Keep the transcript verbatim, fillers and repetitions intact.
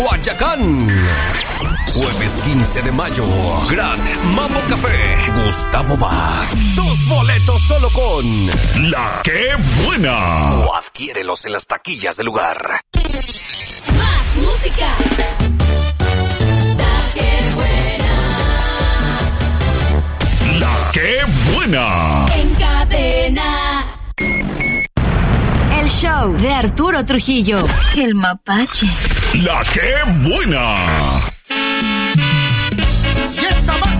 Guayacán. Jueves quince de mayo, Gran Mambo Café, Gustavo Vaz. Tus boletos solo con La Que Buena. O adquiérelos en las taquillas del lugar. Más música. La Que Buena. La Que Buena. En cadena. El show de Arturo Trujillo, el mapache. La Que Buena.